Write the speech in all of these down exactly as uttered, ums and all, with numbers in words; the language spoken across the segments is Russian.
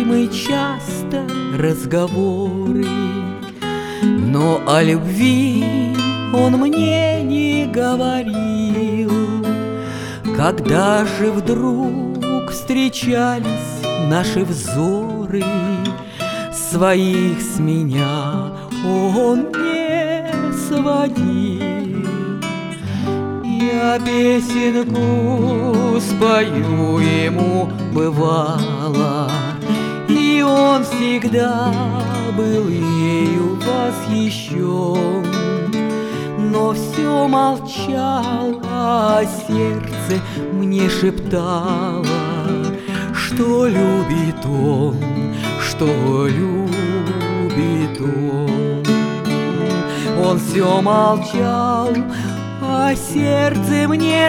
мы часто разговоры, но о любви он мне не говорил. Когда же вдруг встречались наши взоры, своих с меня он не сводил. Я песенку спою ему бывало, и он всегда был ею восхищен. Но все молчал, а сердце мне шептало, что любит он, что любит он. Он все молчал, а сердце мне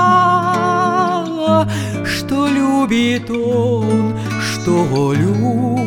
шептало, что любит он, что любит.